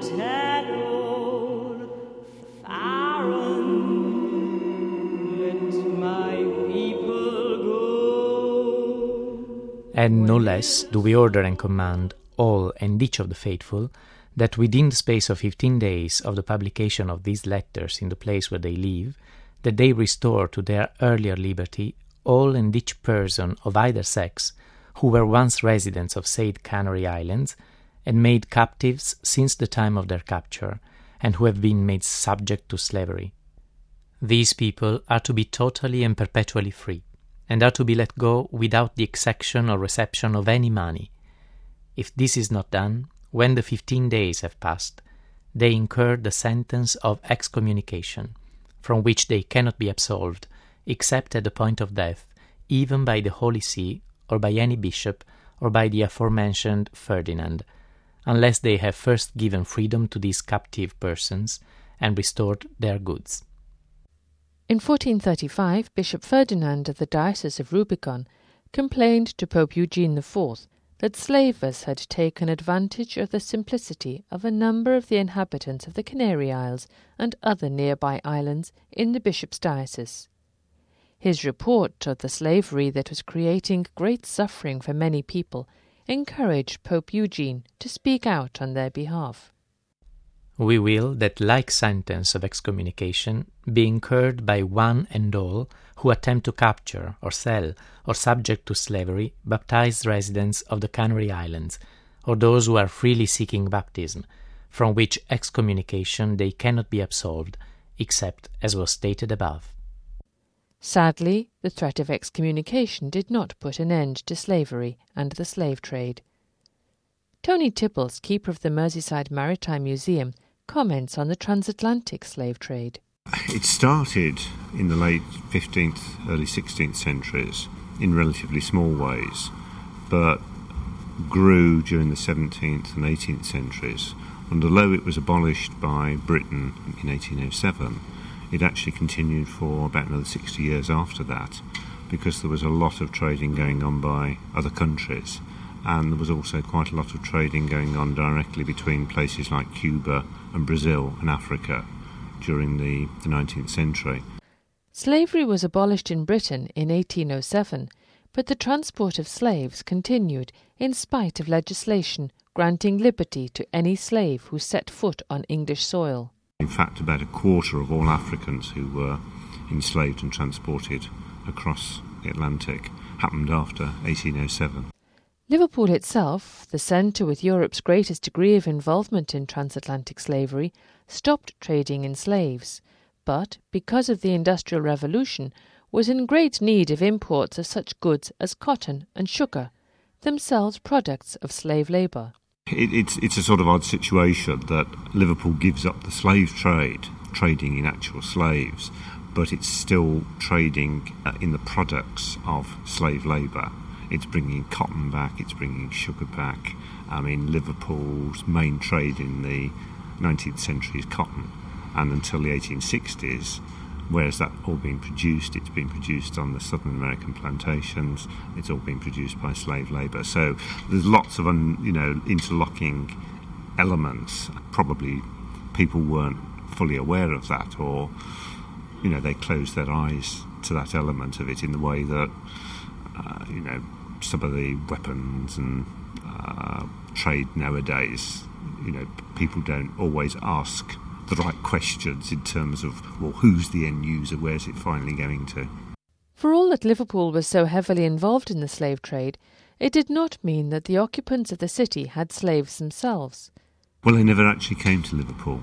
echoed, Faron, let my people go. And no less do we order and command all and each of the faithful that within the space of 15 days of the publication of these letters in the place where they live, that they restore to their earlier liberty all and each person of either sex who were once residents of said Canary Islands and made captives since the time of their capture, and who have been made subject to slavery. These people are to be totally and perpetually free, and are to be let go without the exaction or reception of any money. If this is not done, when the 15 days have passed, they incur the sentence of excommunication, from which they cannot be absolved, except at the point of death, even by the Holy See, or by any bishop, or by the aforementioned Ferdinand, unless they have first given freedom to these captive persons, and restored their goods. In 1435, Bishop Ferdinand of the Diocese of Rubicon complained to Pope Eugene IV that slavers had taken advantage of the simplicity of a number of the inhabitants of the Canary Isles and other nearby islands in the bishop's diocese. His report of the slavery that was creating great suffering for many people encouraged Pope Eugene to speak out on their behalf. We will that like sentence of excommunication be incurred by one and all who attempt to capture or sell or subject to slavery baptized residents of the Canary Islands, or those who are freely seeking baptism, from which excommunication they cannot be absolved, except as was stated above. Sadly, the threat of excommunication did not put an end to slavery and the slave trade. Tony Tibbles, keeper of the Merseyside Maritime Museum, comments on the transatlantic slave trade. It started in the late 15th, early 16th centuries in relatively small ways, but grew during the 17th and 18th centuries, and although it was abolished by Britain in 1807, it actually continued for about another 60 years after that, because there was a lot of trading going on by other countries, and there was also quite a lot of trading going on directly between places like Cuba and Brazil and Africa during the 19th century. Slavery was abolished in Britain in 1807, but the transport of slaves continued in spite of legislation granting liberty to any slave who set foot on English soil. In fact, about a quarter of all Africans who were enslaved and transported across the Atlantic happened after 1807. Liverpool itself, the centre with Europe's greatest degree of involvement in transatlantic slavery, stopped trading in slaves, but, because of the Industrial Revolution, was in great need of imports of such goods as cotton and sugar, themselves products of slave labour. It's a sort of odd situation that Liverpool gives up the slave trade, trading in actual slaves, but it's still trading in the products of slave labour. It's bringing cotton back, it's bringing sugar back. I mean, Liverpool's main trade in the 19th century is cotton, and until the 1860s, whereas that all been produced, it's been produced on the Southern American plantations, it's all been produced by slave labour. So there's lots of interlocking elements. Probably people weren't fully aware of that, or they closed their eyes to that element of it in the way that some of the weapons and trade nowadays, people don't always ask the right questions in terms of, well, who's the end user, where's it finally going to? For all that Liverpool was so heavily involved in the slave trade, it did not mean that the occupants of the city had slaves themselves. Well, they never actually came to Liverpool.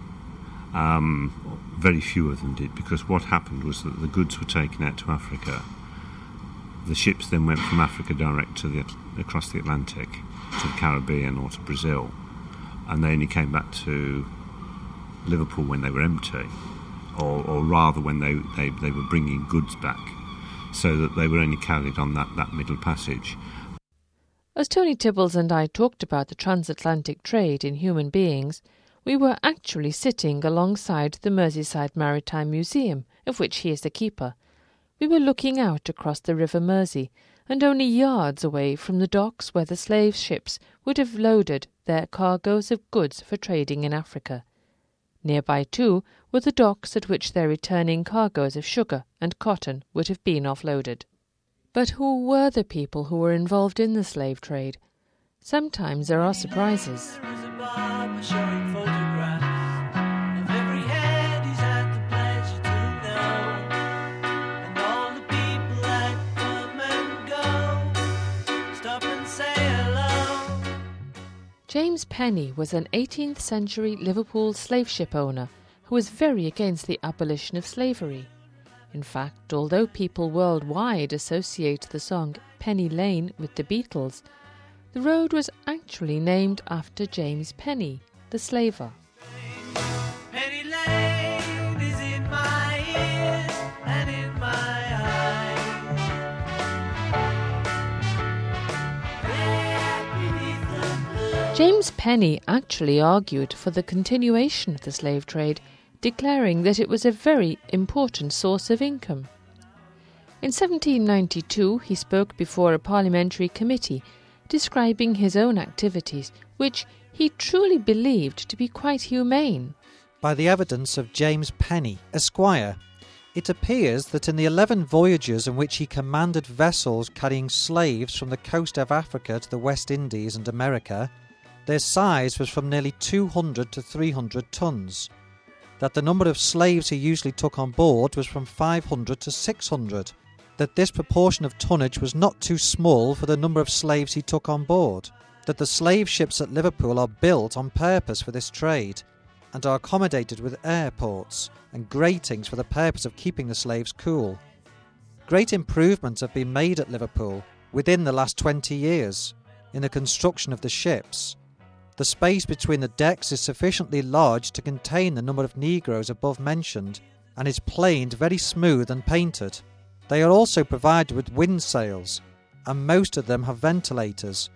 Very few of them did, because what happened was that the goods were taken out to Africa. The ships then went from Africa direct to across the Atlantic, to the Caribbean or to Brazil, and they only came back to Liverpool when they were empty, or rather when they were bringing goods back, so that they were only carried on that middle passage. As Tony Tibbles and I talked about the transatlantic trade in human beings, we were actually sitting alongside the Merseyside Maritime Museum, of which he is the keeper. We were looking out across the River Mersey and only yards away from the docks where the slave ships would have loaded their cargoes of goods for trading in Africa. Nearby, too, were the docks at which their returning cargoes of sugar and cotton would have been offloaded. But who were the people who were involved in the slave trade? Sometimes there are surprises. There is a barber showing photographs of every head he's had the pleasure to know, and all the people that come and go stop and say hello. James Penny was an 18th century Liverpool slave ship owner who was very against the abolition of slavery. In fact, although people worldwide associate the song Penny Lane with the Beatles, the road was actually named after James Penny, the slaver. Penny Lane is in my ears and in my eyes. There beneath the blue. James Penny actually argued for the continuation of the slave trade, declaring that it was a very important source of income. In 1792 he spoke before a parliamentary committee describing his own activities, which he truly believed to be quite humane. By the evidence of James Penny, Esquire, it appears that in the 11 voyages in which he commanded vessels carrying slaves from the coast of Africa to the West Indies and America, their size was from nearly 200 to 300 tons, that the number of slaves he usually took on board was from 500 to 600, that this proportion of tonnage was not too small for the number of slaves he took on board, that the slave ships at Liverpool are built on purpose for this trade, and are accommodated with airports and gratings for the purpose of keeping the slaves cool. Great improvements have been made at Liverpool within the last 20 years in the construction of the ships. The space between the decks is sufficiently large to contain the number of negroes above mentioned, and is planed very smooth and painted. They are also provided with wind sails, and most of them have ventilators.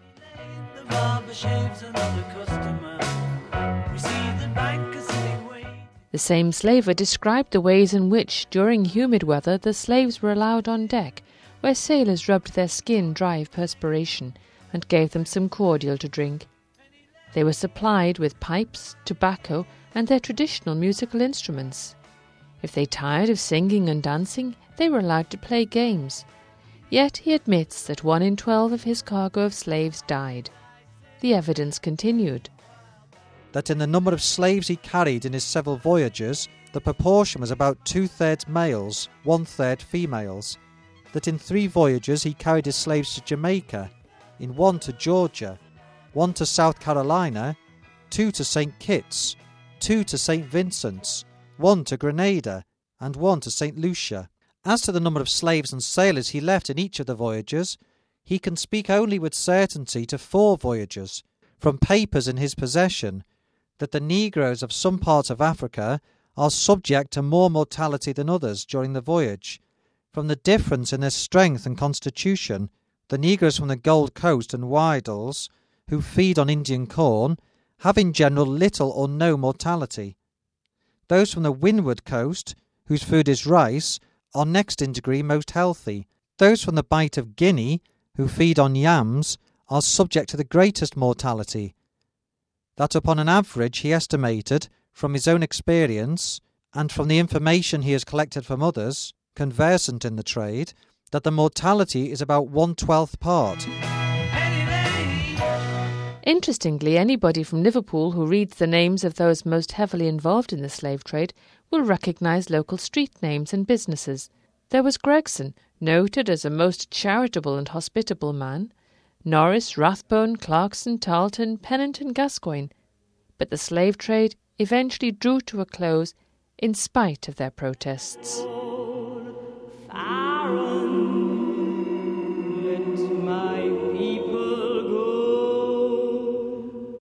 The barber shaves another customer. We see the banker sitting waiting. The same slaver described the ways in which, during humid weather, the slaves were allowed on deck, where sailors rubbed their skin dry of perspiration and gave them some cordial to drink. They were supplied with pipes, tobacco, and their traditional musical instruments. If they tired of singing and dancing, they were allowed to play games. Yet he admits that 1 in 12 of his cargo of slaves died. The evidence continued. That in the number of slaves he carried in his several voyages, the proportion was about 2/3 males, 1/3 females. That in 3 voyages he carried his slaves to Jamaica, in 1 to Georgia, 1 to South Carolina, 2 to St. Kitts, 2 to St. Vincent's, 1 to Grenada, and 1 to St. Lucia. As to the number of slaves and sailors he left in each of the voyages, he can speak only with certainty to 4 voyages, from papers in his possession, that the negroes of some parts of Africa are subject to more mortality than others during the voyage. From the difference in their strength and constitution, the negroes from the Gold Coast and Wydals, who feed on Indian corn, have in general little or no mortality. Those from the Windward Coast, whose food is rice, are next in degree most healthy. Those from the Bight of Guinea, who feed on yams, are subject to the greatest mortality. That upon an average he estimated, from his own experience, and from the information he has collected from others, conversant in the trade, that the mortality is about 1/12 part. Interestingly, anybody from Liverpool who reads the names of those most heavily involved in the slave trade will recognise local street names and businesses. There was Gregson, noted as a most charitable and hospitable man, Norris, Rathbone, Clarkson, Tarleton, Pennant and Gascoigne. But the slave trade eventually drew to a close in spite of their protests.